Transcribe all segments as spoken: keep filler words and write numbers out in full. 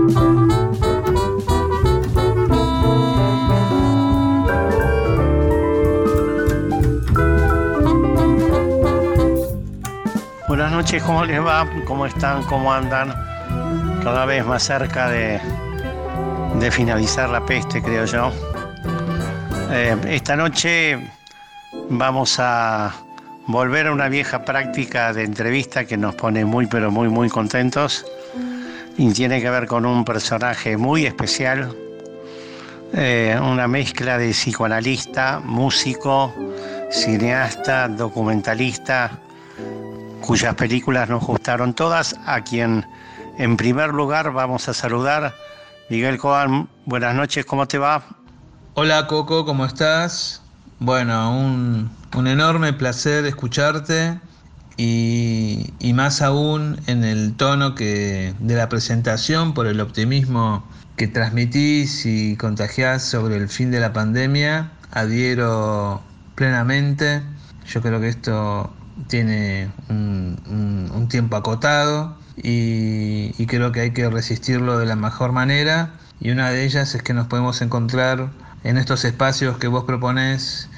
Buenas noches, ¿cómo les va? ¿Cómo están? ¿Cómo andan? Cada vez más cerca de, de finalizar la peste, creo yo. Eh, esta noche vamos a volver a una vieja práctica de entrevista que nos pone muy, pero muy, muy contentos. Y tiene que ver con un personaje muy especial, eh, una mezcla de psicoanalista, músico, cineasta, documentalista, cuyas películas nos gustaron todas, a quien en primer lugar vamos a saludar. Miguel Coan, buenas noches, ¿cómo te va? Hola Coco, ¿cómo estás? Bueno, un, un enorme placer escucharte y, y más aún en el tono que de la presentación, por el optimismo que transmitís y contagiás sobre el fin de la pandemia. Adhiero plenamente. Yo creo que esto tiene un, un, un tiempo acotado y, y creo que hay que resistirlo de la mejor manera, y una de ellas es que nos podemos encontrar en estos espacios que vos proponés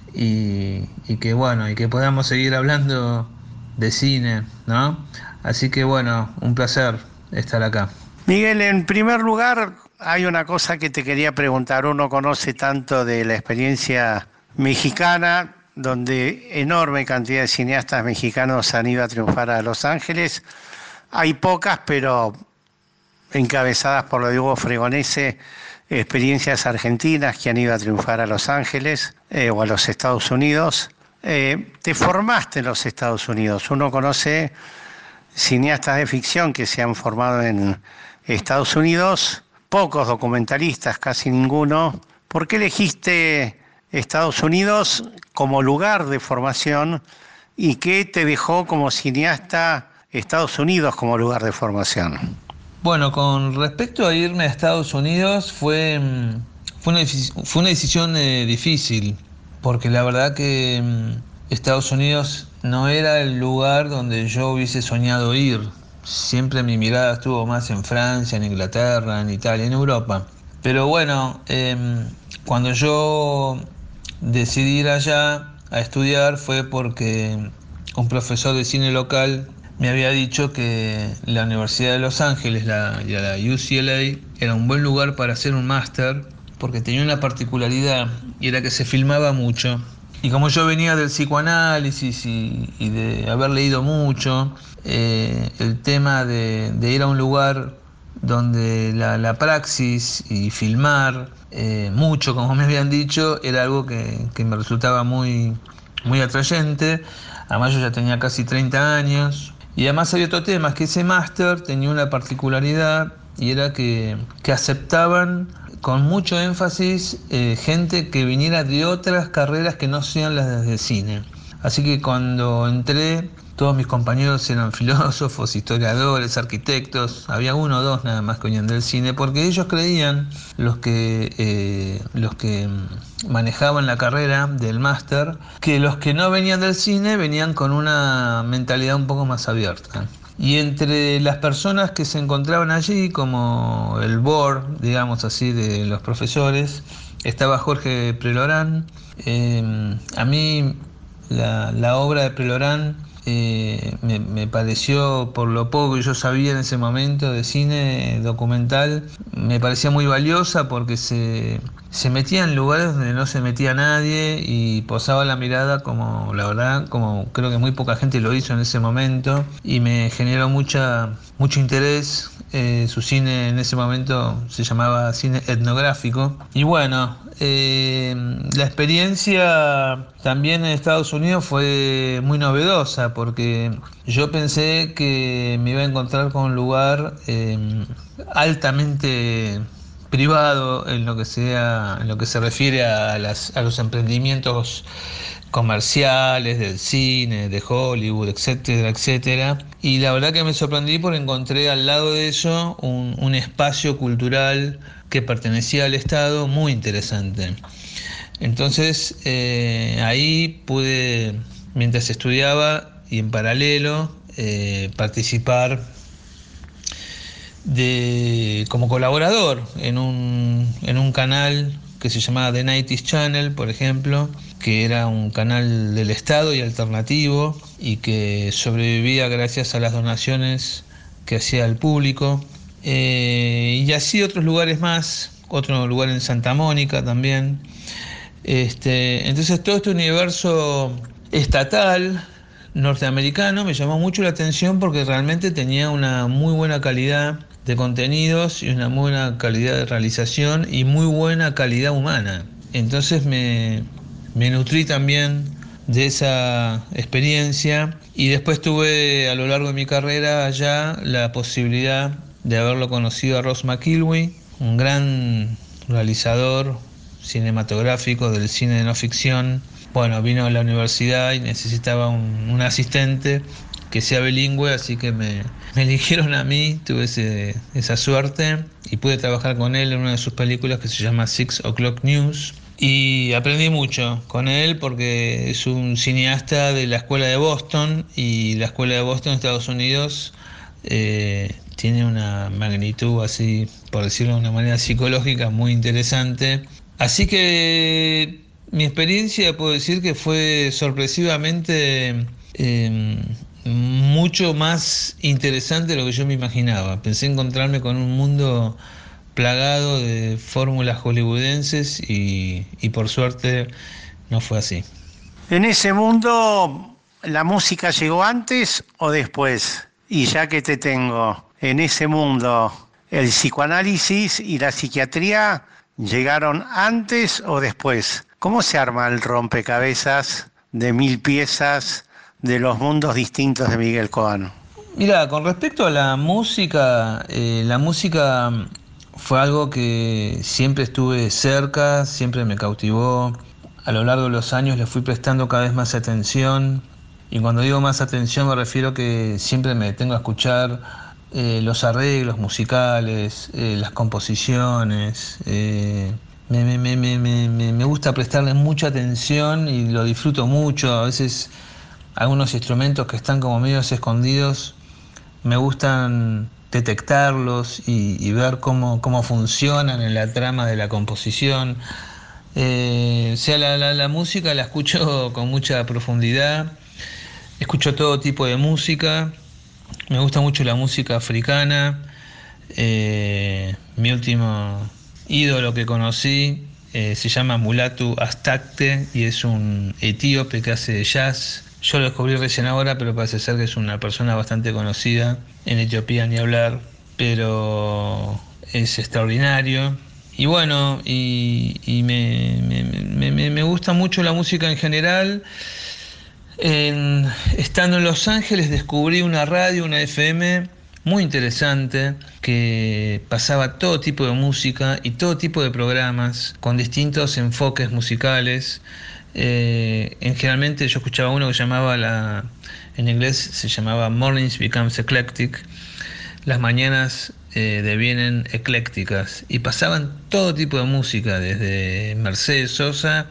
y, y que bueno, y que podamos seguir hablando de cine, ¿no? Así que bueno, un placer estar acá. Miguel, en primer lugar hay una cosa que te quería preguntar. Uno conoce tanto de la experiencia mexicana, donde enorme cantidad de cineastas mexicanos han ido a triunfar a Los Ángeles. Hay pocas, pero encabezadas por lo de Hugo Fregonese, experiencias argentinas que han ido a triunfar a Los Ángeles eh, o a los Estados Unidos. Eh, te formaste en los Estados Unidos. Uno conoce cineastas de ficción que se han formado en Estados Unidos, pocos documentalistas, casi ninguno. ¿Por qué elegiste Estados Unidos como lugar de formación y qué te dejó como cineasta Estados Unidos como lugar de formación? Bueno, con respecto a irme a Estados Unidos fue, fue, una, fue una decisión eh, difícil, porque la verdad que Estados Unidos no era el lugar donde yo hubiese soñado ir. Siempre mi mirada estuvo más en Francia, en Inglaterra, en Italia, en Europa. Pero bueno, eh, cuando yo decidí ir allá a estudiar fue porque un profesor de cine local me había dicho que la Universidad de Los Ángeles, la, la U C L A, era un buen lugar para hacer un máster, porque tenía una particularidad, y era que se filmaba mucho. Y como yo venía del psicoanálisis y, y de haber leído mucho, eh, el tema de, de ir a un lugar donde la, la praxis y filmar eh, mucho, como me habían dicho, era algo que, que me resultaba muy, muy atrayente. Además yo ya tenía casi treinta años. Y además había otro tema, es que ese máster tenía una particularidad, y era que, que aceptaban con mucho énfasis eh, gente que viniera de otras carreras que no sean las de cine. Así que cuando entré, todos mis compañeros eran filósofos, historiadores, arquitectos. Había uno o dos nada más que venían del cine, porque ellos creían, los que, eh, los que manejaban la carrera del máster, que los que no venían del cine venían con una mentalidad un poco más abierta. Y entre las personas que se encontraban allí, como el board, digamos así, de los profesores, estaba Jorge Prelorán. Eh, a mí la, la obra de Prelorán eh, me, me pareció, por lo poco que yo sabía en ese momento de cine documental, me parecía muy valiosa, porque se, se metía en lugares donde no se metía nadie y posaba la mirada como, la verdad, como creo que muy poca gente lo hizo en ese momento, y me generó mucha, mucho interés. Eh, su cine en ese momento se llamaba cine etnográfico. Y bueno, eh, la experiencia también en Estados Unidos fue muy novedosa, porque yo pensé que me iba a encontrar con un lugar eh, altamente privado en lo que sea, en lo que se refiere a, las, a los emprendimientos comerciales del cine, de Hollywood, etcétera, etcétera. Y la verdad que me sorprendí, porque encontré al lado de eso un, un espacio cultural que pertenecía al Estado muy interesante. Entonces eh, ahí pude, mientras estudiaba y en paralelo, eh, participar de, como colaborador en un, en un canal que se llamaba The nineties Channel, por ejemplo, que era un canal del Estado y alternativo y que sobrevivía gracias a las donaciones que hacía el público. Eh, y así otros lugares más, otro lugar en Santa Mónica también. Este, entonces todo este universo estatal norteamericano me llamó mucho la atención porque realmente tenía una muy buena calidad de contenidos y una muy buena calidad de realización y muy buena calidad humana. Entonces me, me nutrí también de esa experiencia y después tuve a lo largo de mi carrera allá la posibilidad de haberlo conocido a Ross McElwee, un gran realizador cinematográfico del cine de no ficción. Bueno, vino a la universidad y necesitaba un, un asistente que sea bilingüe, así que me, me eligieron a mí, tuve ese, esa suerte y pude trabajar con él en una de sus películas que se llama Six O'Clock News. Y aprendí mucho con él porque es un cineasta de la Escuela de Boston y la Escuela de Boston, Estados Unidos, eh, tiene una magnitud así, por decirlo de una manera psicológica, muy interesante. Así que mi experiencia puedo decir que fue sorpresivamente eh, mucho más interesante de lo que yo me imaginaba. Pensé encontrarme con un mundo plagado de fórmulas hollywoodenses y, y por suerte no fue así. En ese mundo, ¿la música llegó antes o después? Y ya que te tengo, en ese mundo, ¿el psicoanálisis y la psiquiatría llegaron antes o después? ¿Cómo se arma el rompecabezas de mil piezas de los mundos distintos de Miguel Coano? Mira, con respecto a la música, eh, la música fue algo que siempre estuve cerca, siempre me cautivó. A lo largo de los años le fui prestando cada vez más atención. Y cuando digo más atención me refiero que siempre me detengo a escuchar eh, los arreglos musicales, eh, las composiciones. Eh, me, me, me, me, me, me gusta prestarle mucha atención y lo disfruto mucho. A veces algunos instrumentos que están como medio escondidos me gustan detectarlos y, y ver cómo, cómo funcionan en la trama de la composición. Eh, o sea, la, la, la música la escucho con mucha profundidad, escucho todo tipo de música, me gusta mucho la música africana. Eh, mi último ídolo que conocí eh, se llama Mulatu Astakte y es un etíope que hace jazz. Yo lo descubrí recién ahora, pero parece ser que es una persona bastante conocida en Etiopía, ni hablar, pero es extraordinario. Y bueno, y, y me, me, me, me gusta mucho la música en general. En, estando en Los Ángeles descubrí una radio, una F M muy interesante que pasaba todo tipo de música y todo tipo de programas con distintos enfoques musicales. Eh, en generalmente yo escuchaba uno que llamaba la, en inglés se llamaba Mornings Becomes Eclectic, las mañanas eh, devienen eclécticas y pasaban todo tipo de música desde Mercedes Sosa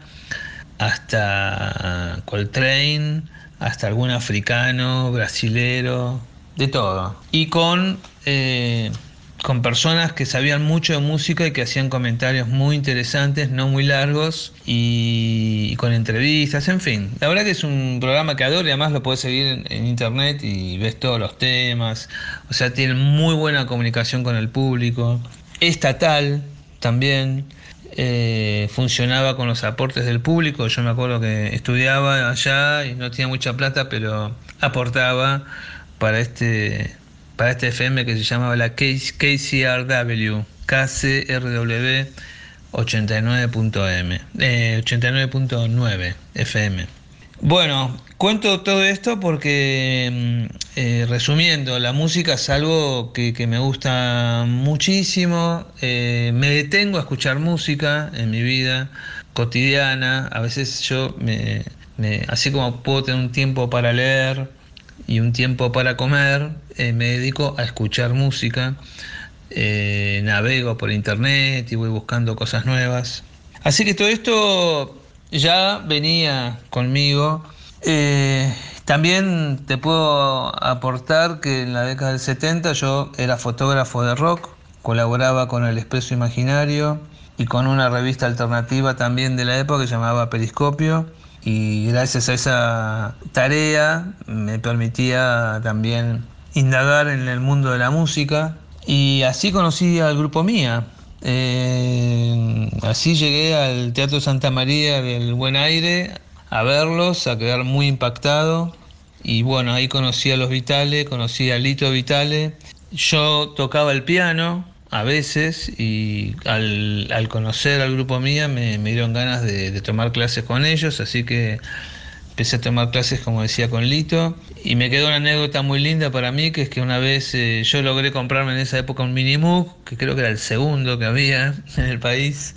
hasta Coltrane, hasta algún africano, brasilero, de todo. Y con eh, con personas que sabían mucho de música y que hacían comentarios muy interesantes, no muy largos, y, y con entrevistas, en fin. La verdad que es un programa que adoro y además lo podés seguir en, en internet y ves todos los temas. O sea, tienen muy buena comunicación con el público. Estatal también. Eh, funcionaba con los aportes del público. Yo me acuerdo que estudiaba allá y no tenía mucha plata, pero aportaba para este... para este F M que se llamaba la K C R W, K C R W ochenta y nueve punto M, eh, ochenta y nueve punto nueve F M. Bueno, cuento todo esto porque, eh, resumiendo, la música es algo que, que me gusta muchísimo. Eh, me detengo a escuchar música en mi vida cotidiana. A veces yo, me, me, así como puedo tener un tiempo para leer y un tiempo para comer, eh, me dedico a escuchar música, eh, navego por internet y voy buscando cosas nuevas. Así que todo esto ya venía conmigo. Eh, También te puedo aportar que en la década del setenta yo era fotógrafo de rock, colaboraba con El Expreso Imaginario y con una revista alternativa también de la época que se llamaba Periscopio, y gracias a esa tarea me permitía también indagar en el mundo de la música, y así conocí al grupo Mía. Eh, así llegué al Teatro Santa María del Buen Aire a verlos, a quedar muy impactado. Y bueno, ahí conocí a los Vitale, conocí a Lito Vitale. Yo tocaba el piano a veces, y al, al conocer al grupo Mía me, me dieron ganas de, de tomar clases con ellos, así que empecé a tomar clases, como decía, con Lito. Y me quedó una anécdota muy linda para mí, que es que una vez eh, yo logré comprarme en esa época un Minimoog, que creo que era el segundo que había en el país.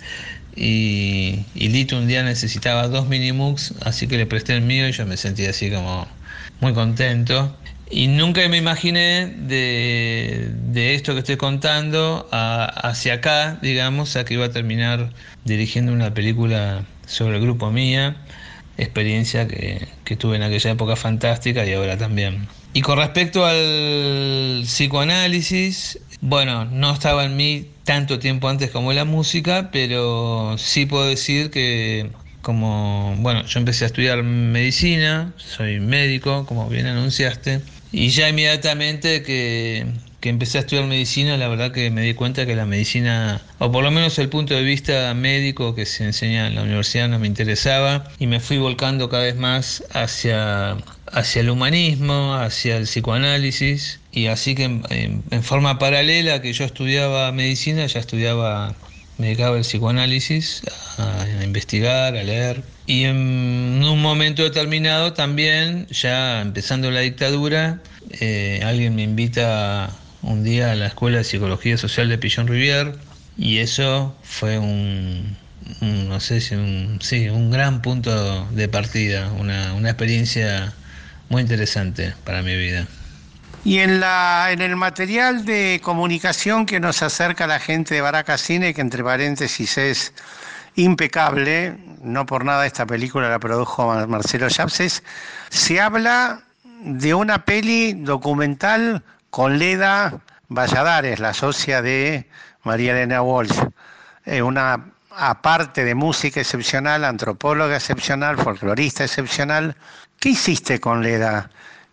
Y, y Lito un día necesitaba dos Minimoogs, así que le presté el mío y yo me sentí así como muy contento. Y nunca me imaginé de, de esto que estoy contando a, hacia acá, digamos, a que iba a terminar dirigiendo una película sobre el grupo Mía, experiencia que, que tuve en aquella época fantástica y ahora también. Y con respecto al psicoanálisis, bueno, no estaba en mí tanto tiempo antes como la música, pero sí puedo decir que como, bueno, yo empecé a estudiar medicina, soy médico, como bien anunciaste, y ya inmediatamente que, que empecé a estudiar medicina, la verdad que me di cuenta que la medicina, o por lo menos el punto de vista médico que se enseña en la universidad, no me interesaba, y me fui volcando cada vez más hacia, hacia el humanismo, hacia el psicoanálisis, y así que en, en, en forma paralela que yo estudiaba medicina, ya estudiaba, me dedicaba al psicoanálisis, a, a investigar, a leer. Y en un momento determinado también, ya empezando la dictadura, eh, alguien me invita un día a la Escuela de Psicología Social de Pillon Rivière, y eso fue un, un no sé si un, sí, un gran punto de partida, una, una experiencia muy interesante para mi vida. Y en la en el material de comunicación que nos acerca la gente de Baraka Cine, que entre paréntesis es impecable, no por nada esta película la produjo Marcelo Yapses, se habla de una peli documental con Leda Valladares, la socia de María Elena Walsh, eh, una aparte de música excepcional, antropóloga excepcional, folclorista excepcional. ¿Qué hiciste con Leda?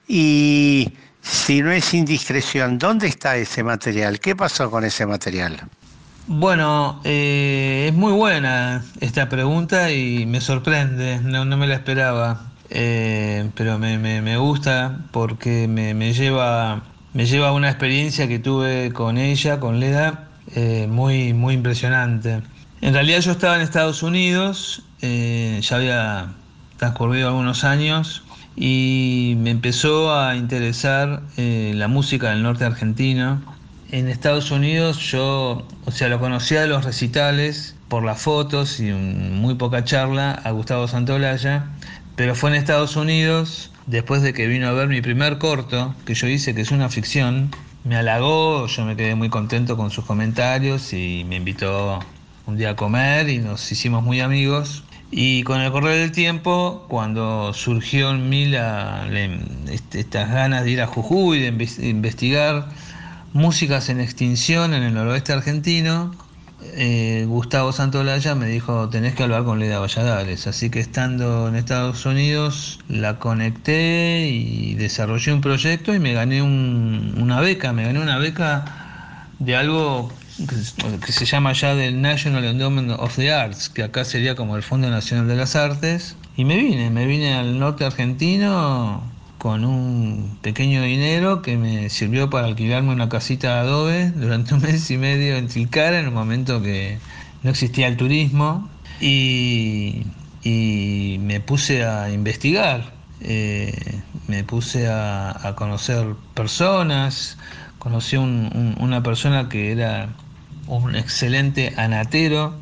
Y si no es indiscreción, ¿dónde está ese material? ¿Qué pasó con ese material? Bueno, eh, es muy buena esta pregunta y me sorprende, no, no me la esperaba, eh, pero me, me, me gusta porque me, me lleva, me lleva a una experiencia que tuve con ella, con Leda, eh, muy, muy impresionante. En realidad yo estaba en Estados Unidos, eh, ya había transcurrido algunos años, y me empezó a interesar eh, la música del norte argentino. En Estados Unidos yo, o sea, lo conocía de los recitales, por las fotos y un, muy poca charla, a Gustavo Santaolalla, pero fue en Estados Unidos, después de que vino a ver mi primer corto, que yo hice, que es una ficción, me halagó, yo me quedé muy contento con sus comentarios y me invitó un día a comer y nos hicimos muy amigos. Y con el correr del tiempo, cuando surgió en mí la, la, este, estas ganas de ir a Jujuy, de investigar músicas en extinción en el noroeste argentino, eh, Gustavo Santaolalla me dijo, tenés que hablar con Leda Valladares. Así que estando en Estados Unidos la conecté y desarrollé un proyecto y me gané un, una beca, me gané una beca de algo que, que se llama ya del National Endowment of the Arts, que acá sería como el Fondo Nacional de las Artes, y me vine, me vine al norte argentino con un pequeño dinero que me sirvió para alquilarme una casita de adobe durante un mes y medio en Tilcara, en un momento que no existía el turismo, y, y me puse a investigar, eh, me puse a, a conocer personas, conocí un, un, una persona que era un excelente anatero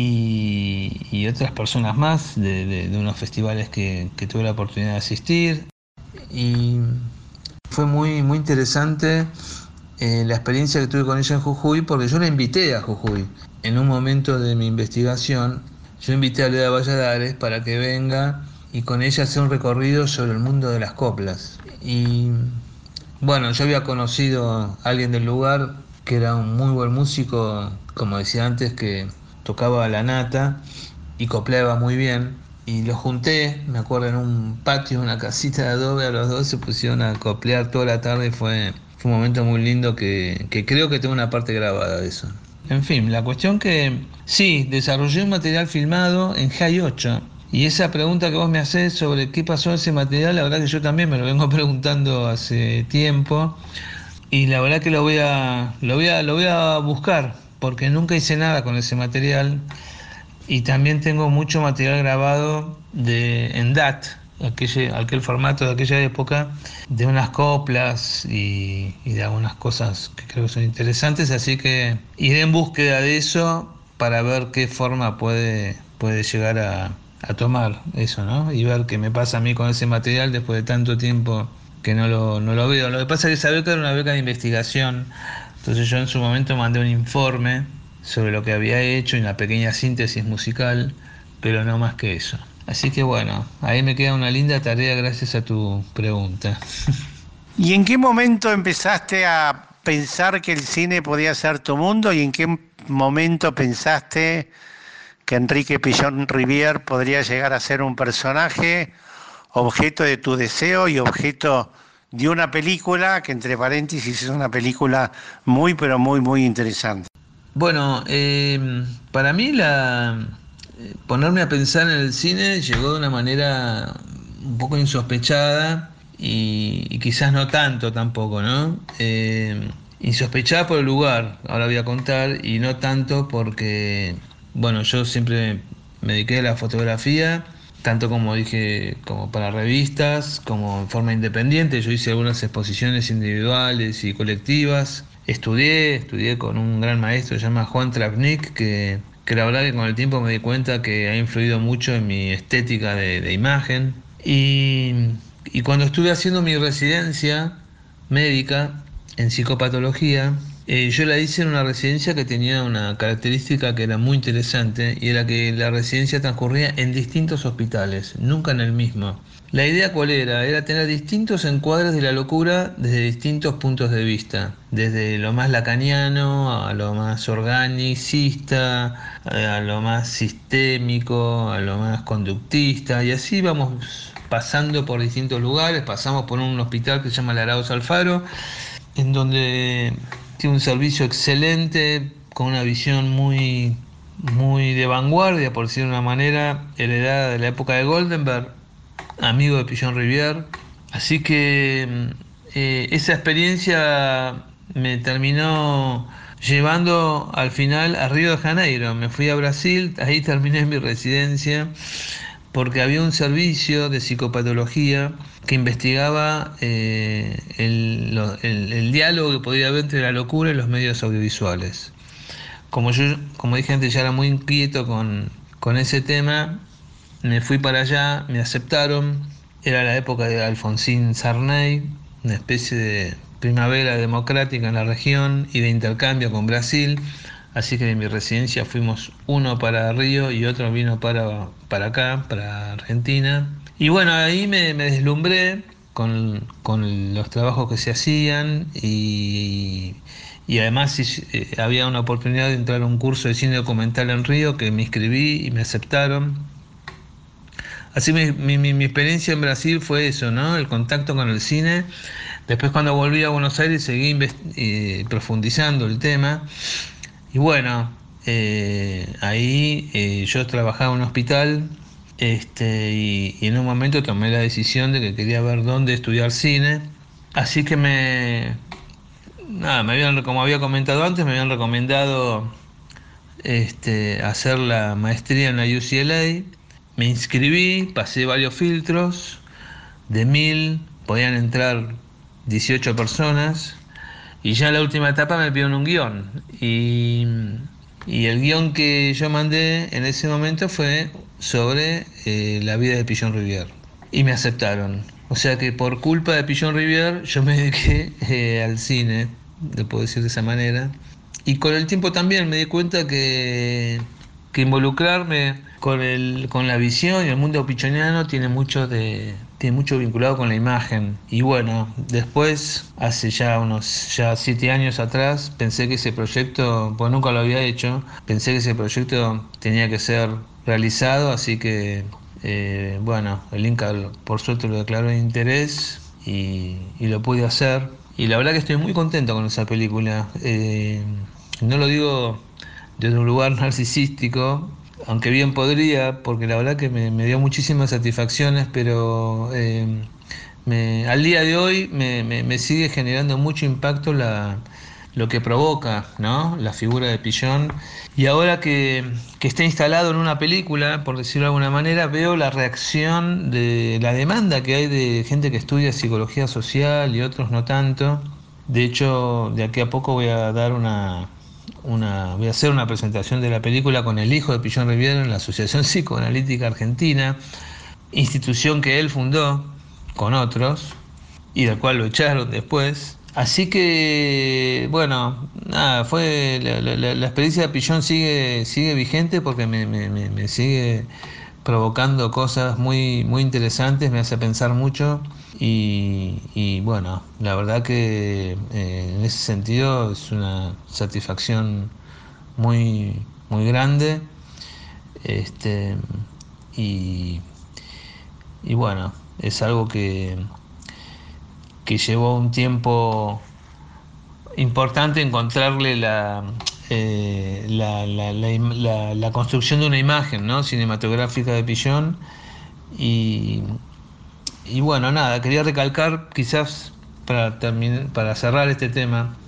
y, y otras personas más de, de, de unos festivales que, que tuve la oportunidad de asistir. Y fue muy, muy interesante eh, la experiencia que tuve con ella en Jujuy, porque yo la invité a Jujuy. En un momento de mi investigación, yo invité a Leda Valladares para que venga y con ella hacer un recorrido sobre el mundo de las coplas. Y bueno, yo había conocido a alguien del lugar que era un muy buen músico, como decía antes, que tocaba la nata y copleaba muy bien. Y los junté, me acuerdo, en un patio, una casita de adobe, a los dos se pusieron a coplear toda la tarde. Fue, fue un momento muy lindo que, que creo que tengo una parte grabada de eso. En fin, la cuestión que sí, desarrollé un material filmado en G A I ocho. Y esa pregunta que vos me hacés sobre qué pasó en ese material, la verdad que yo también me lo vengo preguntando hace tiempo. Y la verdad que lo voy a, lo voy a, lo voy a buscar, porque nunca hice nada con ese material. Y también tengo mucho material grabado de, en D A T, aquel, aquel formato de aquella época, de unas coplas y, y de algunas cosas que creo que son interesantes, así que iré en búsqueda de eso para ver qué forma puede, puede llegar a, a tomar eso, ¿no? Y ver qué me pasa a mí con ese material después de tanto tiempo que no lo, no lo veo. Lo que pasa es que esa beca era una beca de investigación, entonces yo en su momento mandé un informe sobre lo que había hecho y una pequeña síntesis musical, pero no más que eso. Así que bueno, ahí me queda una linda tarea gracias a tu pregunta. ¿Y en qué momento empezaste a pensar que el cine podía ser tu mundo y en qué momento pensaste que Enrique Pillón Rivière podría llegar a ser un personaje, objeto de tu deseo y objeto de una película que, entre paréntesis, es una película muy pero muy muy interesante? Bueno, eh, para mí la ponerme a pensar en el cine llegó de una manera un poco insospechada y, y quizás no tanto tampoco, ¿no? Eh, insospechada por el lugar, ahora voy a contar, y no tanto porque, bueno, yo siempre me dediqué a la fotografía, tanto como dije, como para revistas, como en forma independiente. Yo hice algunas exposiciones individuales y colectivas. Estudié, estudié con un gran maestro, se llama Juan Travnik, que, que la verdad que con el tiempo me di cuenta que ha influido mucho en mi estética de, de imagen. Y, y cuando estuve haciendo mi residencia médica en psicopatología, eh, yo la hice en una residencia que tenía una característica que era muy interesante, y era que la residencia transcurría en distintos hospitales, nunca en el mismo. La idea cuál era, era tener distintos encuadres de la locura desde distintos puntos de vista, desde lo más lacaniano a lo más organicista, a lo más sistémico, a lo más conductista, y así vamos pasando por distintos lugares. Pasamos por un hospital que se llama Laraos Alfaro, en donde tiene un servicio excelente, con una visión muy, muy de vanguardia, por decirlo de una manera, heredada de la época de Goldenberg, amigo de Pillón Rivière. Así que eh, esa experiencia me terminó llevando al final a Río de Janeiro. Me fui a Brasil, ahí terminé mi residencia, porque había un servicio de psicopatología que investigaba eh, el, lo, el, el diálogo que podía haber entre la locura y los medios audiovisuales. Como yo, como dije antes, ya era muy inquieto con, con ese tema, me fui para allá, me aceptaron. Era la época de Alfonsín Sarney, una especie de primavera democrática en la región y de intercambio con Brasil. Así que de mi residencia fuimos uno para Río y otro vino para, para acá, para Argentina. Y bueno, ahí me, me deslumbré con, con los trabajos que se hacían, y, y además eh, había una oportunidad de entrar a un curso de cine documental en Río, que me inscribí y me aceptaron. Así mi, mi, mi experiencia en Brasil fue eso, ¿no? El contacto con el cine. Después, cuando volví a Buenos Aires, seguí invest- eh, profundizando el tema. Y bueno, eh, ahí eh, yo trabajaba en un hospital, este, y, y en un momento tomé la decisión de que quería ver dónde estudiar cine. Así que me, nada, me habían, como había comentado antes, me habían recomendado este, hacer la maestría en la U C L A. Me inscribí, pasé varios filtros, de mil podían entrar dieciocho personas. Y ya en la última etapa me pidieron un guión. Y, y el guión que yo mandé en ese momento fue sobre eh, la vida de Pillón Rivière. Y me aceptaron. O sea que por culpa de Pillón Rivière yo me dediqué eh, al cine, le puedo decir de esa manera. Y con el tiempo también me di cuenta que, que involucrarme con el con la visión, y el mundo pichoniano tiene mucho de tiene mucho vinculado con la imagen. Y bueno, después, hace ya unos ya siete años atrás, pensé que ese proyecto, pues nunca lo había hecho, pensé que ese proyecto tenía que ser realizado, así que eh, bueno, el Inca por suerte lo declaró de interés y, y lo pude hacer. Y la verdad que estoy muy contento con esa película. Eh, no lo digo desde un lugar narcisístico, aunque bien podría, porque la verdad que me, me dio muchísimas satisfacciones, pero eh, me, al día de hoy me, me, me sigue generando mucho impacto la, lo que provoca, ¿no?, la figura de Pillón. Y ahora que, que está instalado en una película, por decirlo de alguna manera, veo la reacción de la demanda que hay de gente que estudia psicología social y otros no tanto. De hecho, de aquí a poco voy a dar una... Una, voy a hacer una presentación de la película con el hijo de Pillón Riviere en la Asociación Psicoanalítica Argentina, institución que él fundó con otros y del cual lo echaron después. Así que, bueno, nada, fue la, la, la experiencia de Pillón sigue, sigue vigente porque me, me, me, me sigue provocando cosas muy, muy interesantes, me hace pensar mucho. Y, y bueno, la verdad que eh, en ese sentido es una satisfacción muy, muy grande. Este, y, y bueno, es algo que, que llevó un tiempo importante encontrarle la, eh, la, la, la, la, la construcción de una imagen, ¿no?, cinematográfica de Pillón. Y Y bueno, nada, quería recalcar, quizás para terminar, para cerrar este tema,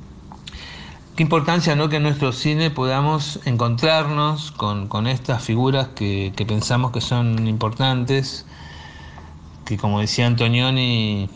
qué importancia, ¿no?, que en nuestro cine podamos encontrarnos con, con estas figuras que, que pensamos que son importantes, que como decía Antonioni,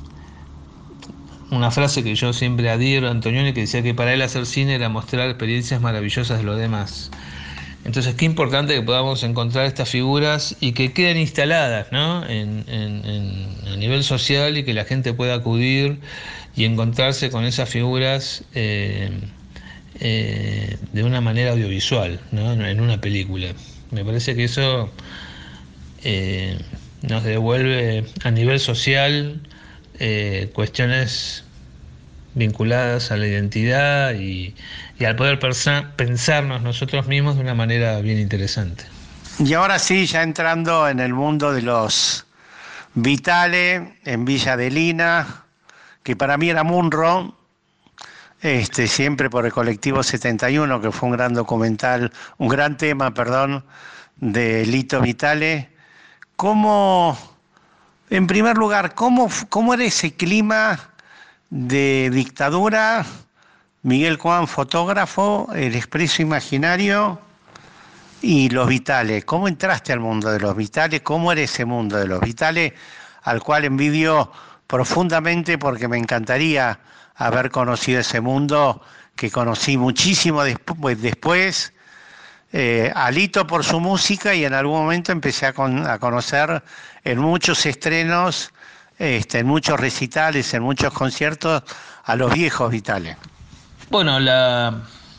una frase que yo siempre adhiero a Antonioni, que decía que para él hacer cine era mostrar experiencias maravillosas de los demás. Entonces, qué importante que podamos encontrar estas figuras y que queden instaladas, ¿no?, en, en, en, a nivel social, y que la gente pueda acudir y encontrarse con esas figuras eh, eh, de una manera audiovisual, ¿no?, en una película. Me parece que eso eh, nos devuelve a nivel social eh, cuestiones vinculadas a la identidad y, y al poder persa, pensarnos nosotros mismos de una manera bien interesante. Y ahora sí, ya entrando en el mundo de los Vitale, en Villa Adelina, que para mí era Munro, este, siempre por el Colectivo setenta y uno, que fue un gran documental, un gran tema, perdón, de Lito Vitale. ¿Cómo, en primer lugar, cómo, cómo era ese clima de dictadura? Miguel Coan, fotógrafo, El Expreso Imaginario y Los Vitale. ¿Cómo entraste al mundo de Los Vitale? ¿Cómo era ese mundo de Los Vitale, al cual envidio profundamente, porque me encantaría haber conocido ese mundo que conocí muchísimo despu- después? Eh, Alito por su música, y en algún momento empecé a, con, a conocer en muchos estrenos, este, en muchos recitales, en muchos conciertos, a los viejos Vitale. Bueno, la,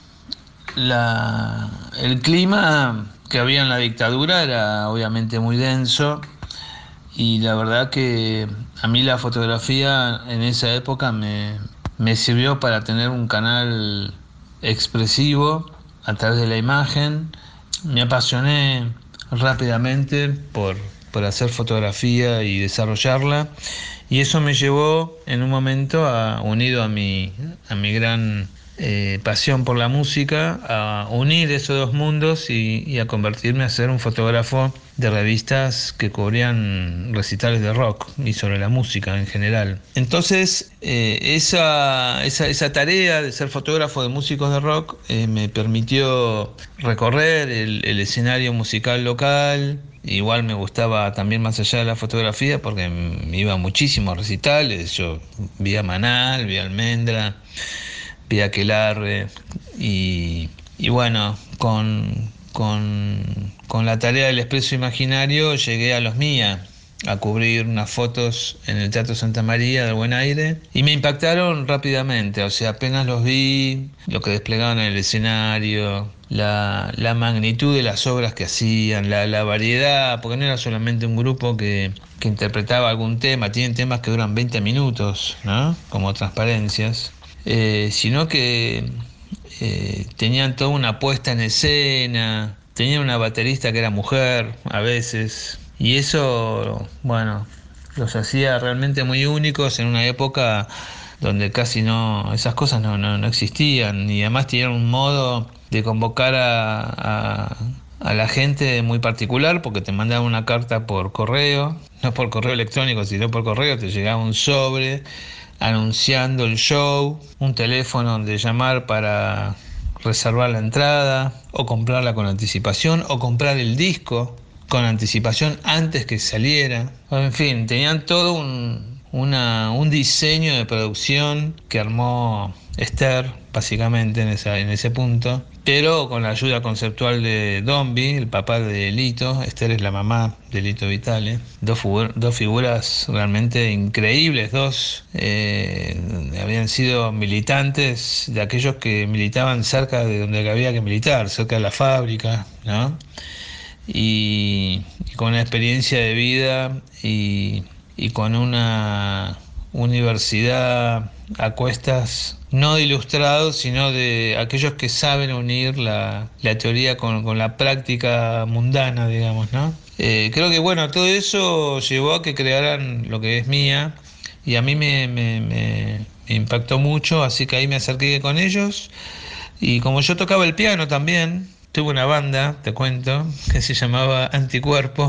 la, el clima que había en la dictadura era obviamente muy denso, y la verdad que a mí la fotografía en esa época me, me sirvió para tener un canal expresivo a través de la imagen. Me apasioné rápidamente por, por hacer fotografía y desarrollarla, y eso me llevó en un momento, a, unido a mi, a mi gran eh, pasión por la música, a unir esos dos mundos y, y a convertirme a ser un fotógrafo de revistas que cubrían recitales de rock y sobre la música en general. Entonces, eh, esa, esa, esa tarea de ser fotógrafo de músicos de rock eh, me permitió recorrer el, el escenario musical local. Igual me gustaba también, más allá de la fotografía, porque me iba muchísimo a recitales. Yo vi a Manal, vi a Almendra, vi a Aquelarre, y, y bueno, con, con, con la tarea del Expreso Imaginario llegué a Los Mía, a cubrir unas fotos en el Teatro Santa María del Buen Aire y me impactaron rápidamente, o sea, apenas los vi, lo que desplegaban en el escenario, la, la magnitud de las obras que hacían, la, la variedad, porque no era solamente un grupo que, que interpretaba algún tema, tienen temas que duran veinte minutos, ¿no? Como Transparencias, eh, sino que eh, tenían toda una puesta en escena, tenían una baterista que era mujer a veces, y eso, bueno, los hacía realmente muy únicos en una época donde casi no, esas cosas no, no, no existían, y además tenían un modo de convocar a, a, a la gente muy particular, porque te mandaban una carta por correo, no por correo electrónico, sino por correo, te llegaba un sobre anunciando el show, un teléfono donde llamar para reservar la entrada, o comprarla con anticipación, o comprar el disco con anticipación antes que saliera. En fin, tenían todo un, una, un diseño de producción que armó Esther, básicamente, en, esa, en ese punto, pero con la ayuda conceptual de Dombie, el papá de Lito. Esther es la mamá de Lito Vitale. Dos, figu- dos figuras realmente increíbles, dos eh, habían sido militantes, de aquellos que militaban cerca de donde había que militar, cerca de la fábrica, ¿no? Y, y con una experiencia de vida y, y con una universidad a cuestas, no de ilustrados, sino de aquellos que saben unir la, la teoría con, con la práctica mundana, digamos, ¿no? Eh, creo que, bueno, todo eso llevó a que crearan lo que es Mía, y a mí me, me, me, me impactó mucho, así que ahí me acerqué con ellos, y como yo tocaba el piano también, tuve una banda, te cuento, que se llamaba Anticuerpo.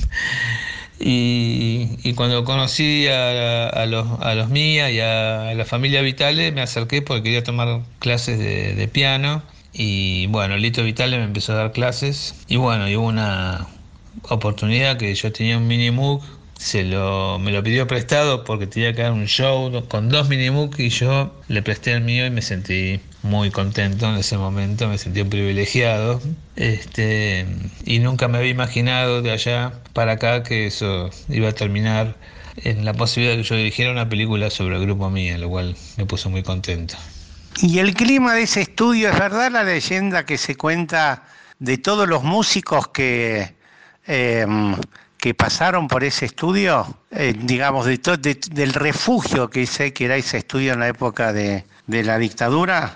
Y, y cuando conocí a, a los, a los Mía y a, a la familia Vitale, me acerqué porque quería tomar clases de, de piano. Y bueno, Lito Vitale me empezó a dar clases. Y bueno, y hubo una oportunidad que yo tenía un mini Moog, se lo, me lo pidió prestado porque tenía que dar un show con dos mini Moog, y yo le presté el mío y me sentí muy contento en ese momento, me sentí un privilegiado, este, y nunca me había imaginado de allá para acá que eso iba a terminar en la posibilidad de que yo dirigiera una película sobre el grupo Mía, lo cual me puso muy contento. Y el clima de ese estudio, ¿es verdad la leyenda que se cuenta de todos los músicos que, eh, que pasaron por ese estudio? Eh, digamos, de to- de- del refugio que sé que era ese estudio en la época de, de la dictadura.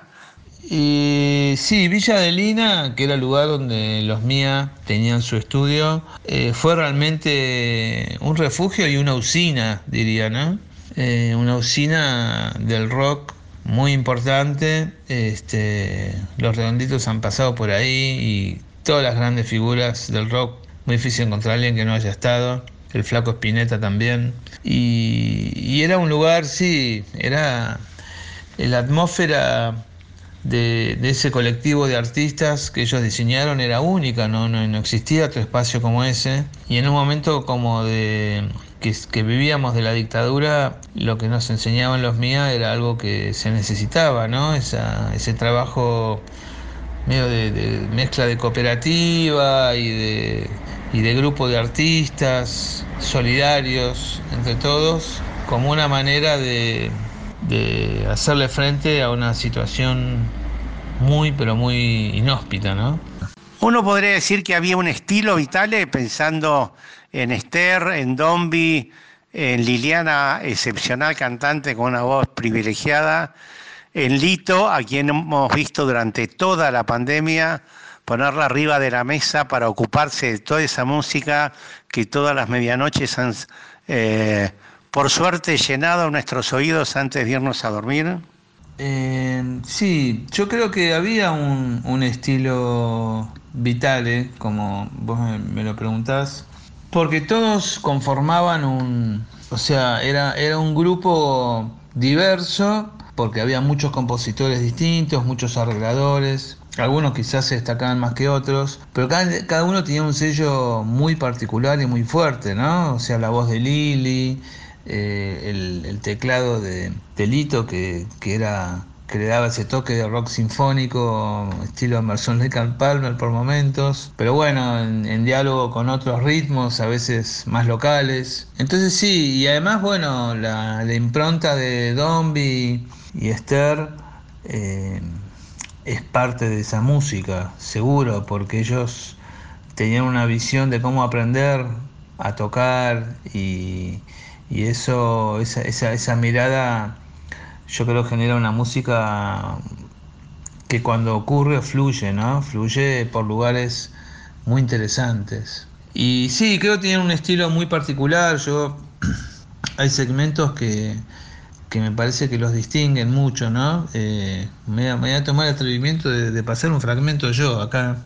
Y sí, Villa Adelina, que era el lugar donde los Mía tenían su estudio, eh, fue realmente un refugio y una usina, diría, ¿no? Eh, una usina del rock muy importante. Este, los Redonditos han pasado por ahí, y todas las grandes figuras del rock, muy difícil encontrar a alguien que no haya estado. El Flaco Spinetta también. Y, y era un lugar, sí, era la atmósfera de, de ese colectivo de artistas que ellos diseñaron era única, no, no, no existía otro espacio como ese. Y en un momento como de que, que vivíamos de la dictadura, lo que nos enseñaban los Mía era algo que se necesitaba, ¿no? Esa, ese trabajo medio de, de mezcla de cooperativa y de, y de grupo de artistas solidarios entre todos, como una manera de, de hacerle frente a una situación muy, pero muy inhóspita, ¿no? Uno podría decir que había un estilo Vitale, pensando en Esther, en Dombie, en Liliana, excepcional cantante con una voz privilegiada, en Lito, a quien hemos visto durante toda la pandemia ponerla arriba de la mesa para ocuparse de toda esa música que todas las medianoches han, eh, por suerte, llenado nuestros oídos antes de irnos a dormir. Eh, sí, yo creo que había un, un estilo Vitale, como vos me, me lo preguntás, porque todos conformaban un, o sea, era, era un grupo diverso, porque había muchos compositores distintos, muchos arregladores, algunos quizás se destacaban más que otros, pero cada, cada uno tenía un sello muy particular y muy fuerte, ¿no? O sea, la voz de Lili, eh, el, el teclado de, de Lito, que, que era que le daba ese toque de rock sinfónico, estilo Emerson Lake and Palmer por momentos, pero bueno, en, en diálogo con otros ritmos, a veces más locales. Entonces sí, y además, bueno, la, la impronta de Dombey y Esther eh, es parte de esa música, seguro, porque ellos tenían una visión de cómo aprender a tocar y, y eso, esa, esa, esa mirada, yo creo que genera una música que cuando ocurre fluye, ¿no? Fluye por lugares muy interesantes. Y sí, creo que tienen un estilo muy particular. Yo hay segmentos que, que me parece que los distinguen mucho, ¿no? Eh, me, me voy a tomar el atrevimiento de, de pasar un fragmento yo acá.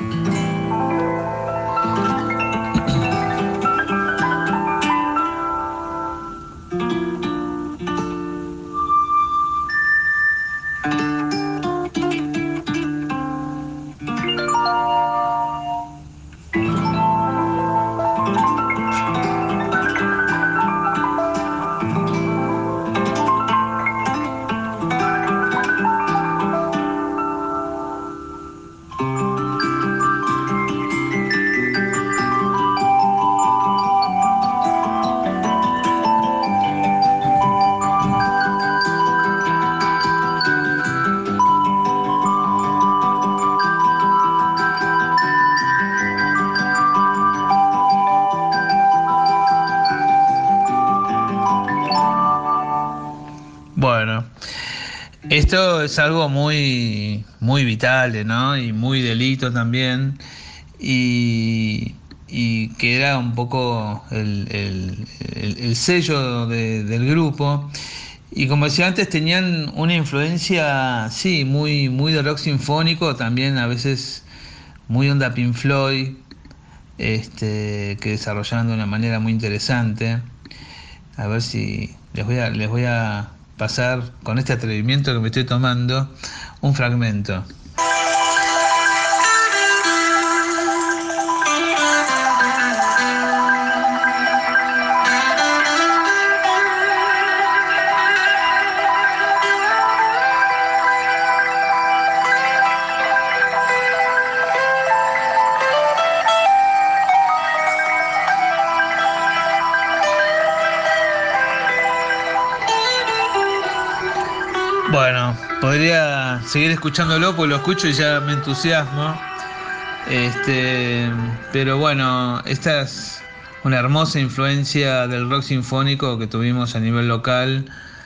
Bueno, esto es algo muy, muy vital, ¿no? Y muy delito también, y, y que era un poco el, el, el, el sello de, del grupo. Y como decía antes, tenían una influencia, sí, muy, muy de rock sinfónico, también a veces muy onda Pink Floyd, este, que desarrollaban de una manera muy interesante. A ver si les voy a, les voy a pasar, con este atrevimiento que me estoy tomando, un fragmento. Bueno, podría seguir escuchándolo, porque lo escucho y ya me entusiasmo. Este, pero bueno, esta es una hermosa influencia del rock sinfónico que tuvimos a nivel local,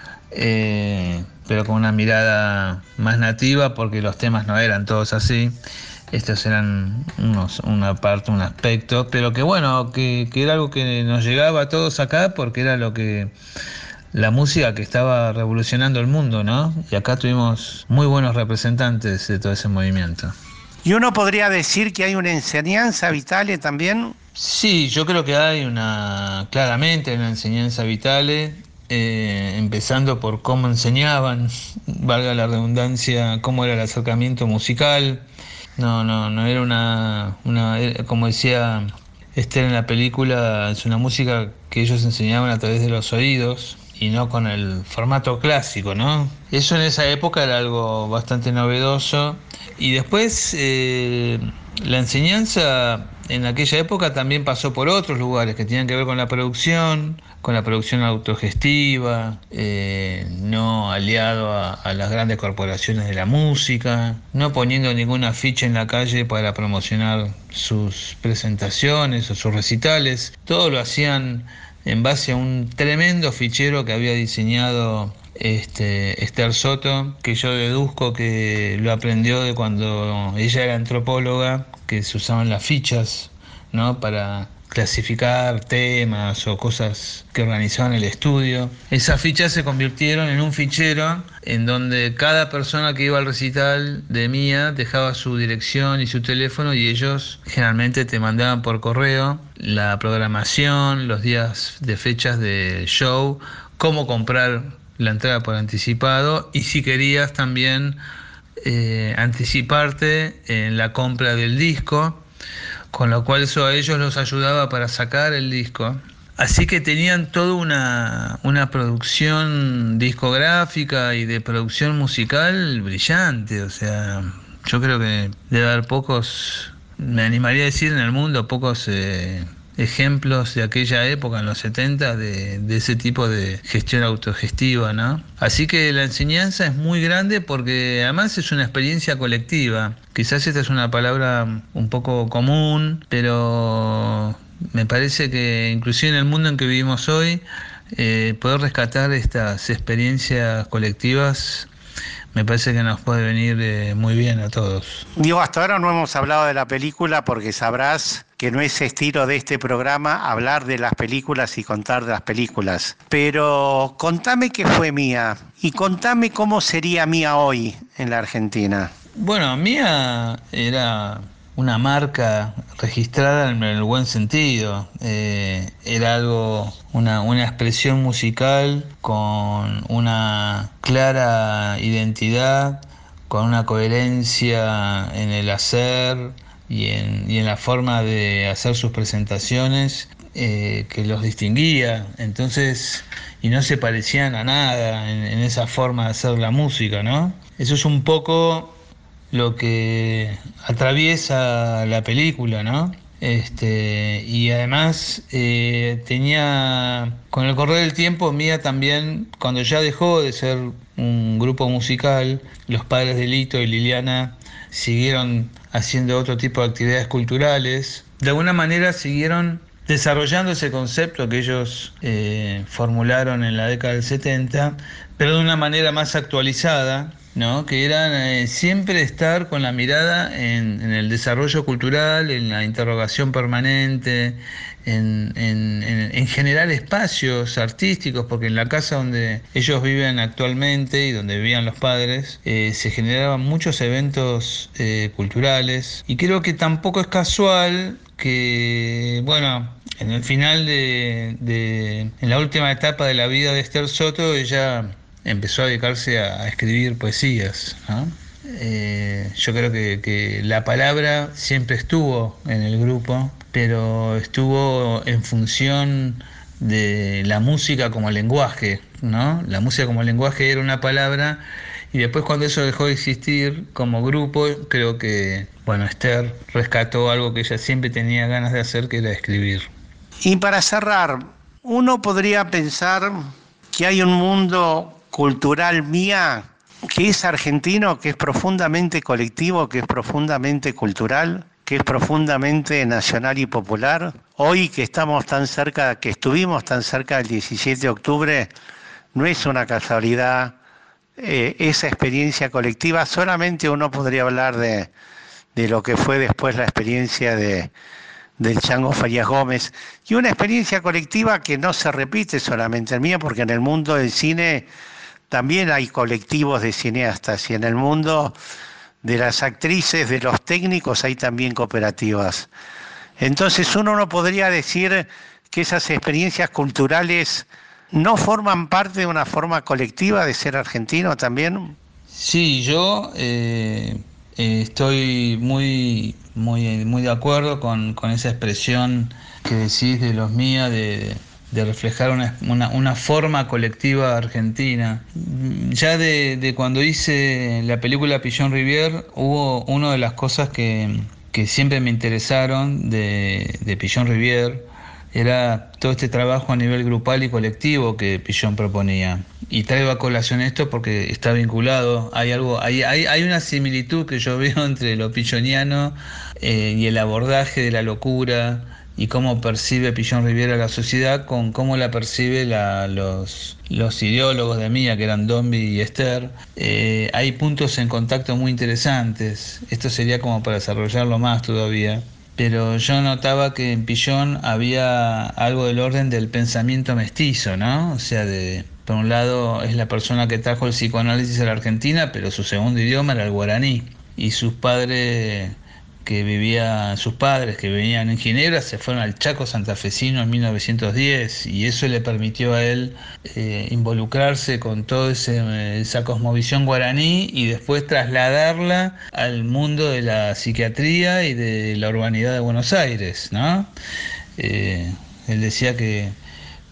eh, pero con una mirada más nativa, porque los temas no eran todos así. Estos eran unos, una parte, un aspecto, pero que bueno, que, que era algo que nos llegaba a todos acá, porque era lo que... la música que estaba revolucionando el mundo, ¿no? Y acá tuvimos muy buenos representantes de todo ese movimiento. ¿Y uno podría decir que hay una enseñanza vital también? Sí, yo creo que hay una, claramente una enseñanza vital, eh, empezando por cómo enseñaban, valga la redundancia, cómo era el acercamiento musical. No, no, no era una, una, como decía Esther en la película, es una música que ellos enseñaban a través de los oídos, y no con el formato clásico, ¿no? Eso en esa época era algo bastante novedoso. Y después eh, la enseñanza en aquella época también pasó por otros lugares que tenían que ver con la producción, con la producción autogestiva, eh, no aliado a, a las grandes corporaciones de la música, no poniendo ningún afiche en la calle para promocionar sus presentaciones o sus recitales. Todo lo hacían en base a un tremendo fichero que había diseñado este, Esther Soto, que yo deduzco que lo aprendió de cuando ella era antropóloga, que se usaban las fichas, ¿no?, para clasificar temas o cosas que organizaban el estudio. Esas fichas se convirtieron en un fichero en donde cada persona que iba al recital de Mía dejaba su dirección y su teléfono, y ellos generalmente te mandaban por correo la programación, los días de fechas de show, cómo comprar la entrada por anticipado, y si querías también eh, anticiparte en la compra del disco, con lo cual eso a ellos los ayudaba para sacar el disco Así que tenían toda una, una producción discográfica y de producción musical brillante. O sea, yo creo que debe haber pocos, me animaría a decir en el mundo, pocos eh, ejemplos de aquella época, en los setenta, de, de ese tipo de gestión autogestiva, ¿no? Así que la enseñanza es muy grande porque además es una experiencia colectiva. Quizás esta es una palabra un poco común, pero me parece que inclusive en el mundo en que vivimos hoy, eh, poder rescatar estas experiencias colectivas me parece que nos puede venir eh, muy bien a todos. Digo, hasta ahora no hemos hablado de la película porque sabrás que no es estilo de este programa hablar de las películas y contar de las películas. Pero contame qué fue Mía y contame cómo sería Mía hoy en la Argentina. Bueno, Mía era una marca registrada en el buen sentido. Eh, era algo, una, una expresión musical con una clara identidad, con una coherencia en el hacer y en, y en la forma de hacer sus presentaciones eh, que los distinguía. Entonces, y no se parecían a nada en, en esa forma de hacer la música, ¿no? Eso es un poco lo que atraviesa la película, ¿no? Este, y además eh, tenía, con el correr del tiempo, Mía también, cuando ya dejó de ser un grupo musical, los padres de Lito y Liliana siguieron haciendo otro tipo de actividades culturales. De alguna manera siguieron desarrollando ese concepto que ellos eh, formularon en la década del setenta, pero de una manera más actualizada, ¿no? Que era eh, siempre estar con la mirada en, en el desarrollo cultural, en la interrogación permanente, en, en, en, en generar espacios artísticos, porque en la casa donde ellos viven actualmente y donde vivían los padres, eh, se generaban muchos eventos eh, culturales, y creo que tampoco es casual que, bueno, en el final de, de en la última etapa de la vida de Esther Soto, ella empezó a dedicarse a, a escribir poesías, ¿no? Eh, yo creo que, que la palabra siempre estuvo en el grupo, pero estuvo en función de la música como lenguaje, ¿no? La música como lenguaje era una palabra, y después, cuando eso dejó de existir como grupo, creo que, bueno, Esther rescató algo que ella siempre tenía ganas de hacer, que era escribir. Y para cerrar, uno podría pensar que hay un mundo cultural Mía que es argentino, que es profundamente colectivo, que es profundamente cultural, que es profundamente nacional y popular. Hoy que estamos tan cerca, que estuvimos tan cerca del diecisiete de octubre, no es una casualidad eh, esa experiencia colectiva. Solamente uno podría hablar de, de lo que fue después la experiencia de del Chango Farías Gómez, y una experiencia colectiva que no se repite solamente en Mía, porque en el mundo del cine también hay colectivos de cineastas, y en el mundo de las actrices, de los técnicos, hay también cooperativas. Entonces uno no podría decir que esas experiencias culturales no forman parte de una forma colectiva de ser argentino también. Sí, yo eh, eh, estoy muy, muy, muy de acuerdo con, con esa expresión que decís de los Mía, de, de reflejar una, una, una forma colectiva argentina. Ya de, de cuando hice la película Pigeon Rivière, hubo una de las cosas que, que siempre me interesaron de, de Pigeon Rivière, era todo este trabajo a nivel grupal y colectivo que Pigeon proponía. Y traigo a colación esto porque está vinculado, hay algo, hay, hay, hay una similitud que yo veo entre lo pigeoniano eh, y el abordaje de la locura y cómo percibe Pigeon Rivière a la sociedad con cómo la percibe la, los, los ideólogos de Mía, que eran Dombey y Esther. Eh, hay puntos en contacto muy interesantes. Esto sería como para desarrollarlo más todavía. Pero yo notaba que en Pigeon había algo del orden del pensamiento mestizo, ¿no? O sea, de, por un lado es la persona que trajo el psicoanálisis a la Argentina, pero su segundo idioma era el guaraní. Y sus padres que vivían, sus padres que vivían en Ginebra se fueron al Chaco santafesino en mil novecientos diez, y eso le permitió a él eh, involucrarse con toda esa cosmovisión guaraní y después trasladarla al mundo de la psiquiatría y de la urbanidad de Buenos Aires, ¿no? Eh, él decía que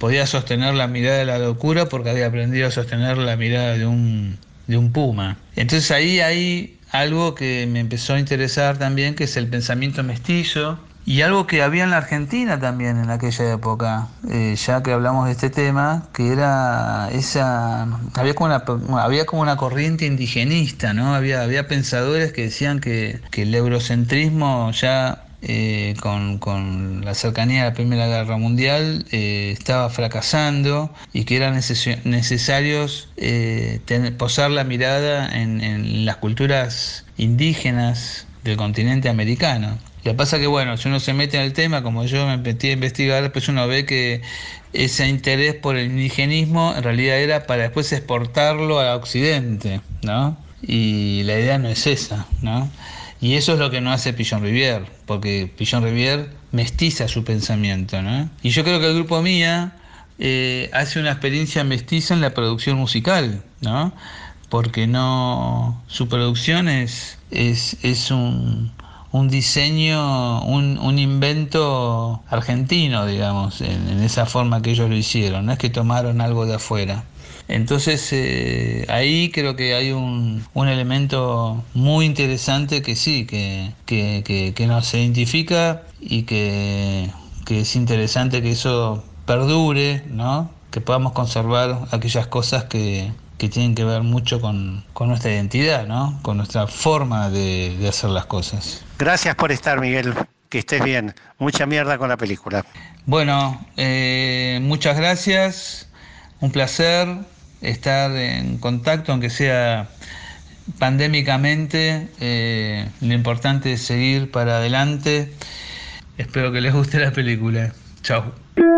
podía sostener la mirada de la locura porque había aprendido a sostener la mirada de un, de un puma. Entonces ahí hay algo que me empezó a interesar también, que es el pensamiento mestizo, y algo que había en la Argentina también en aquella época, eh, ya que hablamos de este tema, que era esa, había como una, había como una corriente indigenista, ¿no? Había, había pensadores que decían que, que el eurocentrismo ya eh, con, con la cercanía de la Primera Guerra Mundial eh, estaba fracasando y que era neces- necesarios eh, tener, posar la mirada en, en las culturas indígenas del continente americano. Lo que pasa que, bueno, si uno se mete en el tema, como yo me metí a investigar, después uno ve que ese interés por el indigenismo en realidad era para después exportarlo a Occidente, ¿no? Y la idea no es esa, ¿no? Y eso es lo que no hace Pillon-Rivière, porque Pillon-Rivière mestiza su pensamiento, ¿no? Y yo creo que el grupo Mía eh, hace una experiencia mestiza en la producción musical, ¿no? Porque no, su producción es, es, es un... un diseño, un, un invento argentino, digamos, en, en esa forma que ellos lo hicieron, no es que tomaron algo de afuera. Entonces eh, ahí creo que hay un, un elemento muy interesante que sí, que, que, que, que nos identifica y que, que es interesante que eso perdure, ¿no? Que podamos conservar aquellas cosas que, que tienen que ver mucho con, con nuestra identidad, ¿no? Con nuestra forma de, de hacer las cosas. Gracias por estar, Miguel. Que estés bien. Mucha mierda con la película. Bueno, eh, muchas gracias. Un placer estar en contacto, aunque sea pandémicamente. Eh, lo importante es seguir para adelante. Espero que les guste la película. Chao.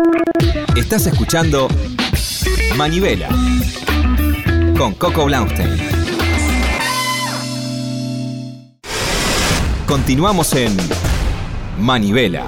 Estás escuchando Manivela con Coco Blaustein. Continuamos en Manivela.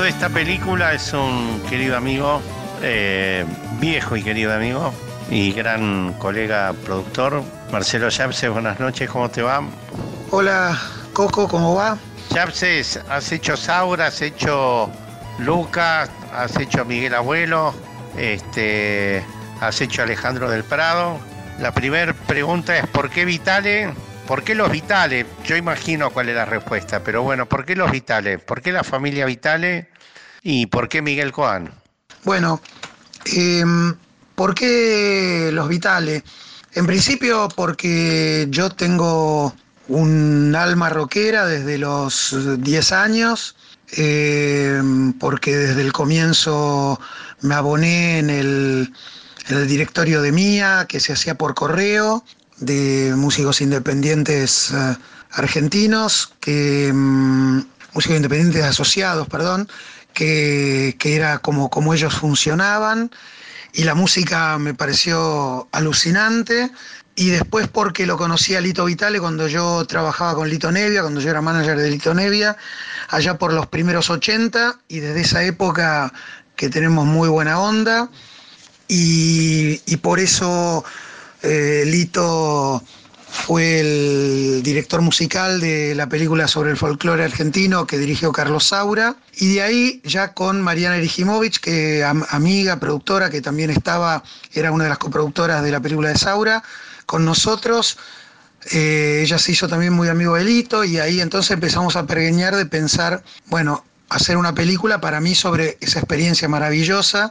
de esta película es un querido amigo, eh, viejo y querido amigo, y gran colega productor, Marcelo Yapces. Buenas noches, ¿cómo te va? Hola, Coco, ¿cómo va? Yapces, has hecho Saura, has hecho Lucas, has hecho Miguel Abuelo, este, has hecho Alejandro del Prado. La primera pregunta es, ¿por qué Vitale? ¿Por qué los Vitale? Yo imagino cuál es la respuesta, pero bueno, ¿por qué los Vitale? ¿Por qué la familia Vitale? ¿Y por qué Miguel Coan? Bueno, eh, ¿por qué los Vitale? En principio porque yo tengo un alma rockera desde los diez años, eh, porque desde el comienzo me aboné en el, en el directorio de Mía, que se hacía por correo, de músicos independientes uh, argentinos, que um, músicos independientes asociados, perdón, que, que era como, como ellos funcionaban, y la música me pareció alucinante. Y después porque lo conocí a Lito Vitale cuando yo trabajaba con Lito Nevia, cuando yo era manager de Lito Nevia, allá por los primeros ochenta, y desde esa época que tenemos muy buena onda, y, y por eso eh, Lito fue el director musical de la película sobre el folclore argentino que dirigió Carlos Saura, y de ahí ya con Mariana Erigimowicz, que am, amiga, productora, que también estaba, era una de las coproductoras de la película de Saura, con nosotros. Eh, ella se hizo también muy amigo de Lito, y ahí entonces empezamos a pergeñar de pensar, bueno, hacer una película para mí sobre esa experiencia maravillosa,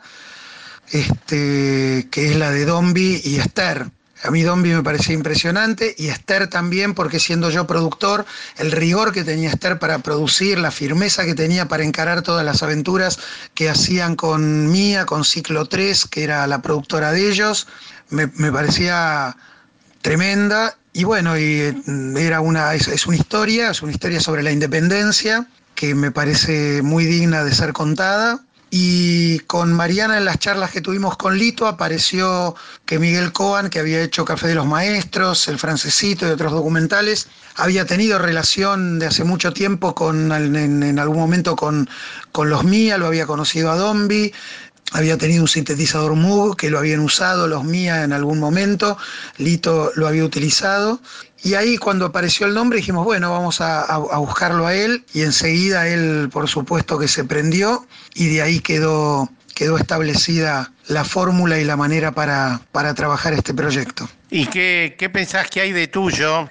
este, que es la de Dombie y Esther. A mí Dombie me parecía impresionante, y Esther también, porque siendo yo productor, el rigor que tenía Esther para producir, la firmeza que tenía para encarar todas las aventuras que hacían con Mía, con Ciclo tres, que era la productora de ellos, me, me parecía tremenda. Y bueno, y era una, es, es una historia, es una historia sobre la independencia, que me parece muy digna de ser contada. Y con Mariana, en las charlas que tuvimos con Lito, apareció que Miguel Coan, que había hecho Café de los Maestros, El Francesito y otros documentales, había tenido relación de hace mucho tiempo con, en, en algún momento con, con los Mía, lo había conocido a Dombie, había tenido un sintetizador Moog que lo habían usado los Mía en algún momento, Lito lo había utilizado. Y ahí cuando apareció el nombre dijimos, bueno, vamos a, a, a buscarlo a él, y enseguida él, por supuesto, que se prendió, y de ahí quedó, quedó establecida la fórmula y la manera para, para trabajar este proyecto. ¿Y qué, qué pensás que hay de tuyo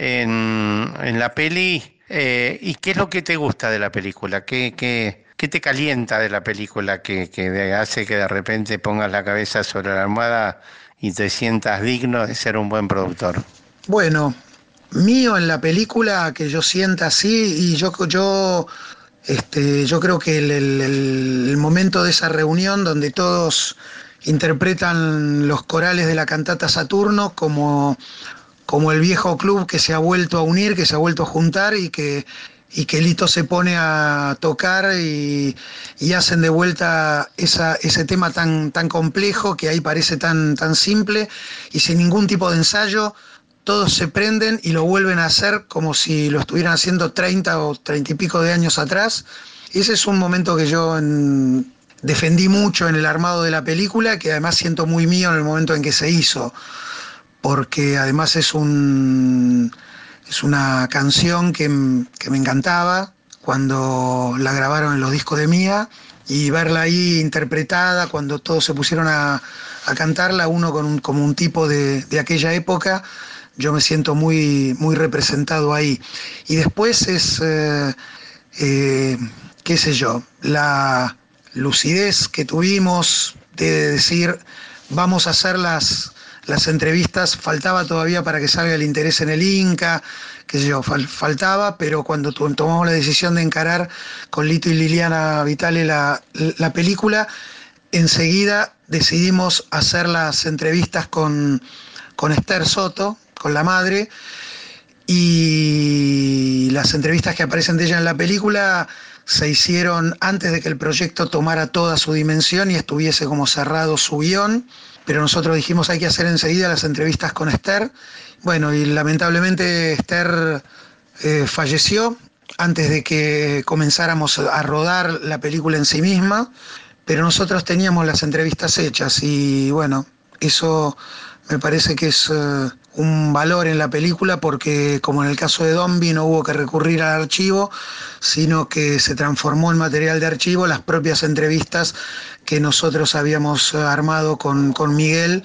en, en la peli? Eh, ¿Y qué es lo que te gusta de la película? ¿Qué, qué, qué te calienta de la película que, que hace que de repente pongas la cabeza sobre la almohada y te sientas digno de ser un buen productor? Bueno, mío en la película, que yo sienta así, y yo, yo, este, yo creo que el, el, el momento de esa reunión donde todos interpretan los corales de la cantata Saturno como, como el viejo club que se ha vuelto a unir, que se ha vuelto a juntar, y que, y que Lito se pone a tocar y, y hacen de vuelta esa, ese tema tan, tan complejo, que ahí parece tan, tan simple, y sin ningún tipo de ensayo. Todos se prenden y lo vuelven a hacer como si lo estuvieran haciendo treinta o treinta y pico de años atrás. Y ese es un momento que yo en, defendí mucho en el armado de la película, que además siento muy mío en el momento en que se hizo, porque además es, un, es una canción que, que me encantaba cuando la grabaron en los discos de Mía, y verla ahí interpretada cuando todos se pusieron a, a cantarla, uno con un, como un tipo de, de aquella época. Yo me siento muy, muy representado ahí. Y después es, eh, eh, qué sé yo, la lucidez que tuvimos de decir, vamos a hacer las, las entrevistas. Faltaba todavía para que salga el interés en el Inca, qué sé yo, fal, faltaba, pero cuando tomamos la decisión de encarar con Lito y Liliana Vitale la, la película, enseguida decidimos hacer las entrevistas con, con Esther Soto, con la madre, y las entrevistas que aparecen de ella en la película se hicieron antes de que el proyecto tomara toda su dimensión y estuviese como cerrado su guión, pero nosotros dijimos hay que hacer enseguida las entrevistas con Esther. Bueno, y lamentablemente Esther eh, falleció antes de que comenzáramos a rodar la película en sí misma, pero nosotros teníamos las entrevistas hechas y bueno, eso me parece que es uh, un valor en la película porque como en el caso de Dombey no hubo que recurrir al archivo, sino que se transformó en material de archivo las propias entrevistas que nosotros habíamos armado con, con Miguel,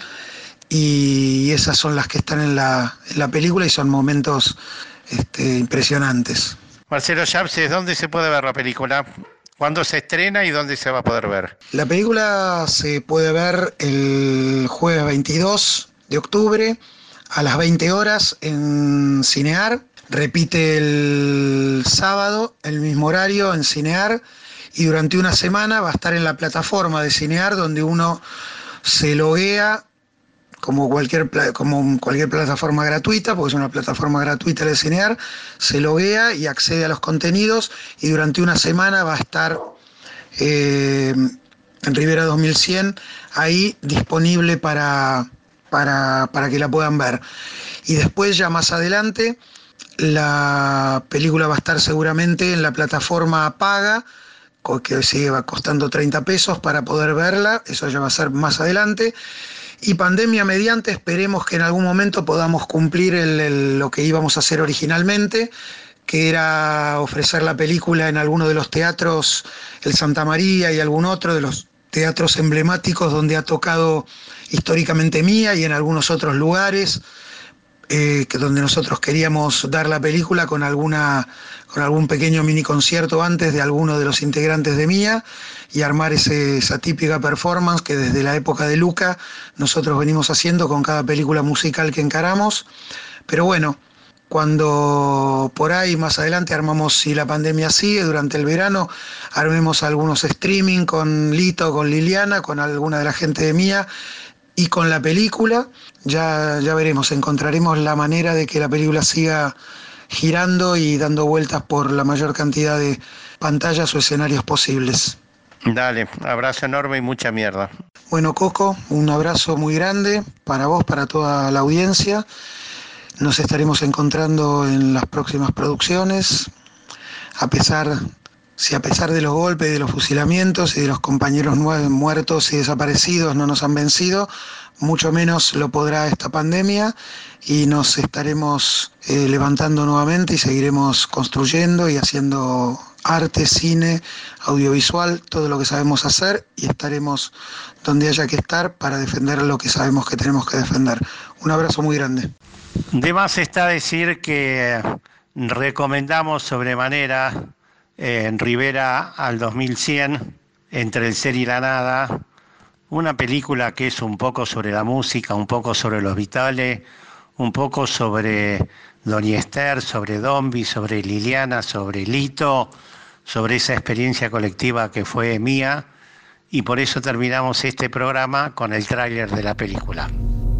y esas son las que están en la, en la película y son momentos este, impresionantes. Marcelo Yapces, ¿dónde se puede ver la película? ¿Cuándo se estrena y dónde se va a poder ver? La película se puede ver el jueves veintidós de octubre a las veinte horas en Cinear. Repite el sábado, el mismo horario en Cinear. Y durante una semana va a estar en la plataforma de Cinear, donde uno se loguea como cualquier, como cualquier plataforma gratuita, porque es una plataforma gratuita de Cinear, se loguea y accede a los contenidos, y durante una semana va a estar eh, en Rivera dos mil cien ahí disponible para, para, para que la puedan ver. Y después, ya más adelante, la película va a estar seguramente en la plataforma paga, que sigue costando treinta pesos para poder verla, eso ya va a ser más adelante. Y pandemia mediante, esperemos que en algún momento podamos cumplir el, el, lo que íbamos a hacer originalmente, que era ofrecer la película en alguno de los teatros, el Santa María y algún otro de los teatros emblemáticos donde ha tocado históricamente Mía, y en algunos otros lugares eh, que donde nosotros queríamos dar la película con, alguna, con algún pequeño mini concierto antes de alguno de los integrantes de Mía, y armar ese, esa típica performance que desde la época de Luca nosotros venimos haciendo con cada película musical que encaramos. Pero bueno, cuando por ahí más adelante armamos, si la pandemia sigue, durante el verano, armemos algunos streaming con Lito, con Liliana, con alguna de la gente de Mía y con la película, ya, ya veremos, encontraremos la manera de que la película siga girando y dando vueltas por la mayor cantidad de pantallas o escenarios posibles. Dale, abrazo enorme y mucha mierda. Bueno, Coco, un abrazo muy grande para vos, para toda la audiencia. Nos estaremos encontrando en las próximas producciones. A pesar, si a pesar de los golpes, de los fusilamientos y de los compañeros muertos y desaparecidos no nos han vencido, mucho menos lo podrá esta pandemia, y nos estaremos eh, levantando nuevamente y seguiremos construyendo y haciendo arte, cine, audiovisual, todo lo que sabemos hacer, y estaremos donde haya que estar para defender lo que sabemos que tenemos que defender. Un abrazo muy grande. De más está decir que recomendamos sobremanera eh, en Rivera al dos mil cien, Entre el ser y la nada, una película que es un poco sobre la música, un poco sobre los Vitales, un poco sobre Doña Esther, sobre Dombey, sobre Liliana, sobre Lito, sobre esa experiencia colectiva que fue Mía, y por eso terminamos este programa con el tráiler de la película.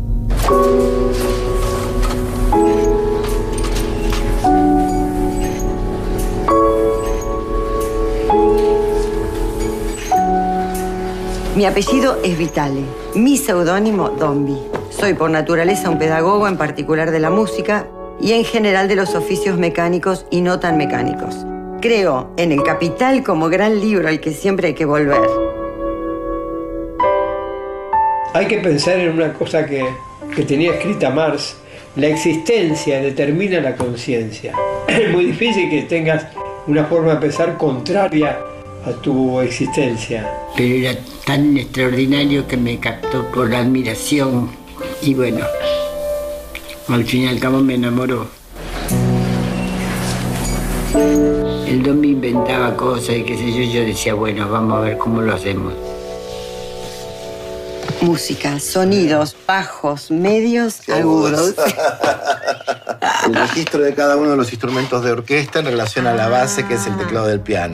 Mi apellido es Vitale, mi seudónimo Dombey. Soy por naturaleza un pedagogo, en particular de la música y en general de los oficios mecánicos y no tan mecánicos. Creo en el Capital como gran libro al que siempre hay que volver. Hay que pensar en una cosa que, que tenía escrita Marx: la existencia determina la conciencia. Es muy difícil que tengas una forma de pensar contraria a tu existencia. Pero era tan extraordinario que me captó por la admiración y bueno, al fin y al cabo me enamoró. El Don me inventaba cosas y qué sé yo, yo decía, bueno, vamos a ver cómo lo hacemos. Música, sonidos, bajos, medios, agudos. El registro de cada uno de los instrumentos de orquesta en relación a la base, que es el teclado del piano.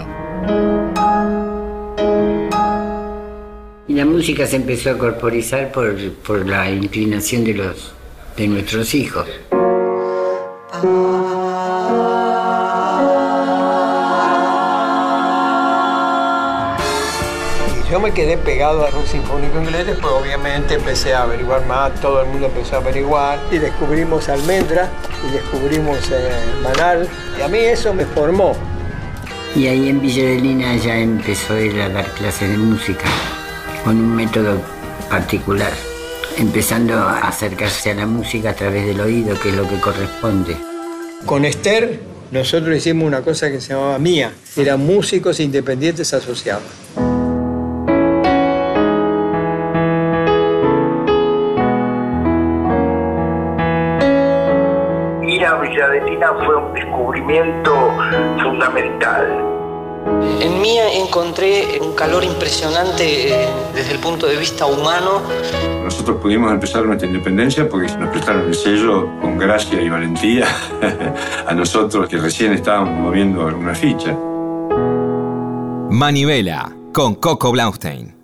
Y la música se empezó a corporizar por, por la inclinación de, los, de nuestros hijos. Yo me quedé pegado al rock sinfónico inglés, después obviamente empecé a averiguar más, todo el mundo empezó a averiguar y descubrimos Almendra y descubrimos eh, Manal y a mí eso me formó. Y ahí en Villa de Lina ya empezó él a dar clases de música con un método particular, empezando a acercarse a la música a través del oído, que es lo que corresponde. Con Esther nosotros hicimos una cosa que se llamaba MIA, eran músicos independientes asociados. Ir a Villa de Lina fue un descubrimiento fundamental. En Mía encontré un calor impresionante eh, desde el punto de vista humano. Nosotros pudimos empezar nuestra independencia porque nos prestaron el sello con gracia y valentía a nosotros que recién estábamos moviendo alguna ficha. Manivela con Coco Blaustein.